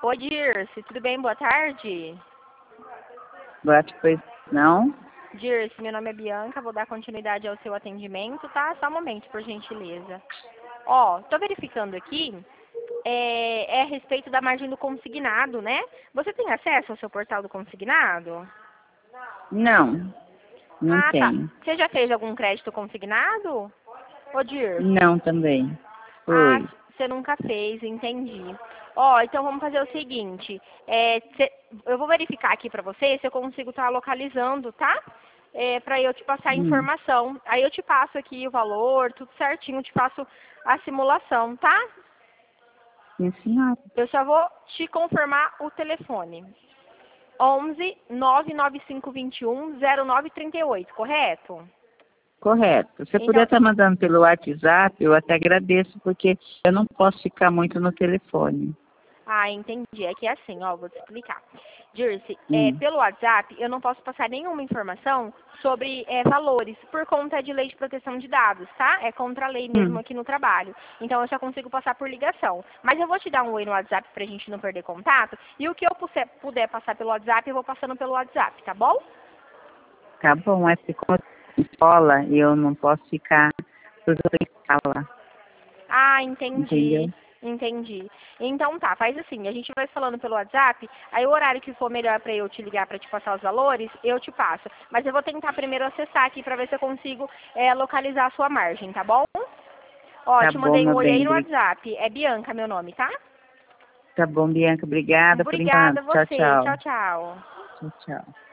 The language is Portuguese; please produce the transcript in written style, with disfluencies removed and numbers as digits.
Oi, Dirce, tudo bem? Boa tarde. Boa tarde, não? Dirce, meu nome é Bianca, vou dar continuidade ao seu atendimento, tá? Só um momento, por gentileza. Ó, tô verificando aqui, é a respeito da margem do consignado, né? Você tem acesso ao seu portal do consignado? Não, não Ah, tá. tenho. Você já fez algum crédito consignado? Ô, Dirce? Não também. Ah, Foi. você nunca fez, entendi. Ó, então vamos fazer o seguinte, eu vou verificar aqui pra você se eu consigo estar localizando, tá? Pra eu te passar a Hum. informação. Aí eu te passo aqui o valor, tudo certinho, te passo a simulação, tá? Sim, senhora. Eu só vou te confirmar o telefone. 11 99521 0938, correto? Correto. Se você puder Então, estar mandando pelo WhatsApp, eu até agradeço, porque eu não posso ficar muito no telefone. ah, entendi. É que é assim, ó, vou te explicar. Dirce, Hum. pelo WhatsApp eu não posso passar nenhuma informação sobre valores, por conta de lei de proteção de dados, tá? É contra a lei mesmo Hum. aqui no trabalho. Então eu só consigo passar por ligação. Mas eu vou te dar um oi no WhatsApp pra gente não perder contato. E o que eu puder passar pelo WhatsApp, eu vou passando pelo WhatsApp, tá bom? Tá bom, é porque como eu tô em escola, eu não posso ficar por escola, Ah, entendi. entendeu? Entendi. Então tá, faz assim, a gente vai falando pelo WhatsApp, aí o horário que for melhor pra eu te ligar pra te passar os valores, eu te passo. Mas eu vou tentar primeiro acessar aqui pra ver se eu consigo localizar a sua margem, tá bom? Ó, Tá te bom, mandei um meu oi aí bem. no WhatsApp. É Bianca meu nome, tá? Tá bom, Bianca. Obrigada por Obrigada enquanto. a Tchau, você. tchau. Tchau, tchau. Tchau, tchau.